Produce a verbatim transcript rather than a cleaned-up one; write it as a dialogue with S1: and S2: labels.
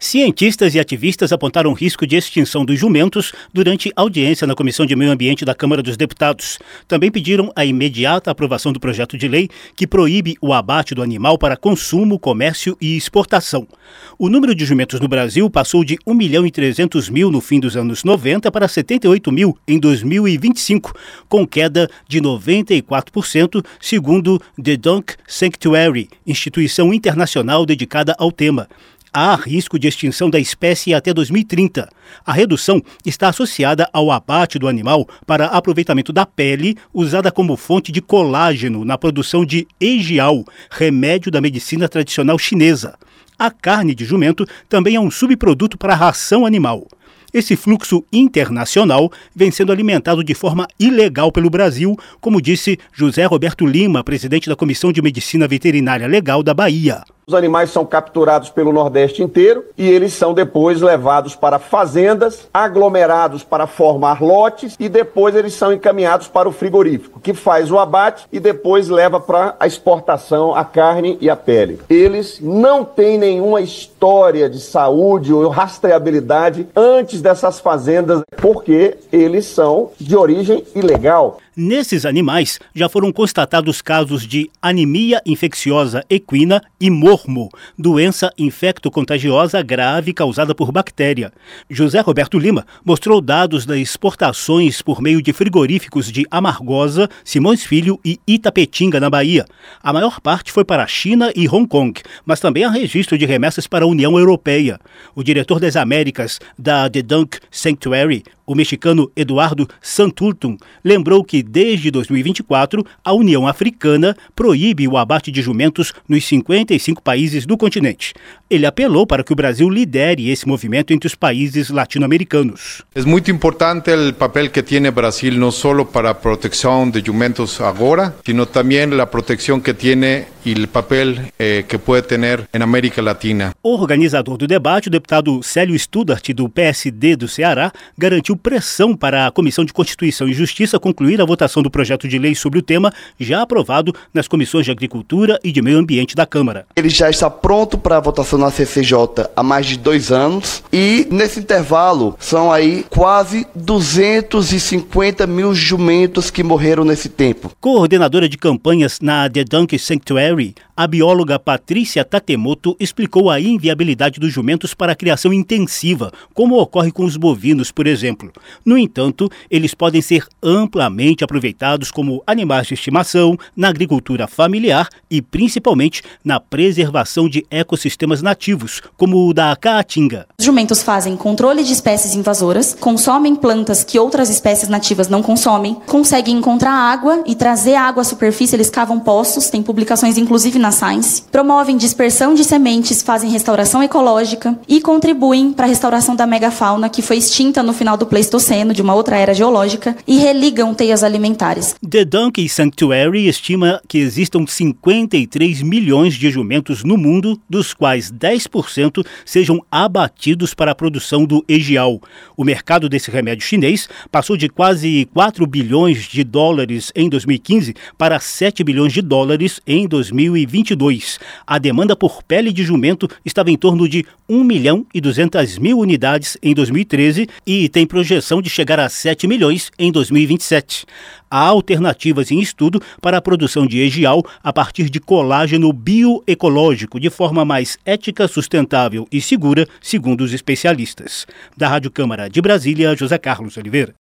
S1: Cientistas e ativistas apontaram risco de extinção dos jumentos durante audiência na Comissão de Meio Ambiente da Câmara dos Deputados. Também pediram a imediata aprovação do projeto de lei que proíbe o abate do animal para consumo, comércio e exportação. O número de jumentos no Brasil passou de um milhão e trezentos mil no fim dos anos noventa para setenta e oito mil em dois mil e vinte e cinco, com queda de noventa e quatro por cento, segundo The Dunk Sanctuary, instituição internacional dedicada ao tema. Há risco de extinção da espécie até dois mil e trinta. A redução está associada ao abate do animal para aproveitamento da pele, usada como fonte de colágeno na produção de ejiao, remédio da medicina tradicional chinesa. A carne de jumento também é um subproduto para a ração animal. Esse fluxo internacional vem sendo alimentado de forma ilegal pelo Brasil, como disse José Roberto Lima, presidente da Comissão de Medicina Veterinária Legal da Bahia.
S2: Os animais são capturados pelo Nordeste inteiro e eles são depois levados para fazendas, aglomerados para formar lotes e depois eles são encaminhados para o frigorífico, que faz o abate e depois leva para a exportação a carne e a pele. Eles não têm nenhuma história de saúde ou rastreabilidade antes dessas fazendas, porque eles são de origem ilegal.
S1: Nesses animais já foram constatados casos de anemia infecciosa equina e mormo, doença infecto-contagiosa grave causada por bactéria. José Roberto Lima mostrou dados das exportações por meio de frigoríficos de Amargosa, Simões Filho e Itapetinga, na Bahia. A maior parte foi para a China e Hong Kong, mas também há registro de remessas para a União Europeia. O diretor das Américas da The Dunk Sanctuary, o mexicano Eduardo Santurtum, lembrou que desde dois mil e vinte e quatro a União Africana proíbe o abate de jumentos nos cinquenta e cinco países do continente. Ele apelou para que o Brasil lidere esse movimento entre os países latino-americanos.
S3: É muito importante o papel que tem o Brasil, não só para a proteção de jumentos agora, sino também a proteção que tem e o papel eh, que pode ter na América Latina.
S1: O organizador do debate, o deputado Célio Studart, do P S D do Ceará, garantiu pressão para a Comissão de Constituição e Justiça concluir a votação do projeto de lei sobre o tema, já aprovado nas comissões de Agricultura e de Meio Ambiente da Câmara.
S4: Ele já está pronto para a votação na C C J há mais de dois anos e, nesse intervalo, são aí quase duzentos e cinquenta mil jumentos que morreram nesse tempo.
S1: Coordenadora de campanhas na The Dunk Sanctuary, a bióloga Patrícia Tatemoto explicou a inviabilidade dos jumentos para a criação intensiva, como ocorre com os bovinos, por exemplo. No entanto, eles podem ser amplamente aproveitados como animais de estimação, na agricultura familiar e, principalmente, na preservação de ecossistemas nativos, como o da caatinga.
S5: Os jumentos fazem controle de espécies invasoras, consomem plantas que outras espécies nativas não consomem, conseguem encontrar água e trazer água à superfície, eles cavam poços, tem publicações inclusive na Science, promovem dispersão de sementes, fazem restauração ecológica e contribuem para a restauração da megafauna que foi extinta no final do Pleistoceno, de uma outra era geológica, e religam teias alimentares.
S1: The Dunk Sanctuary estima que existam cinquenta e três milhões de jumentos no mundo, dos quais dez por cento sejam abatidos para a produção do ejiao. O mercado desse remédio chinês passou de quase quatro bilhões de dólares em dois mil e quinze para sete bilhões de dólares em dois mil e vinte e dois. A demanda por pele de jumento estava em torno de um milhão e duzentas mil unidades em dois mil e treze e tem projeção de chegar a sete milhões em dois mil e vinte e sete. Há alternativas em estudo para a produção de ejiao a partir de colágeno bioecológico, de forma mais ética, sustentável e segura, segundo os especialistas. Da Rádio Câmara de Brasília, José Carlos Oliveira.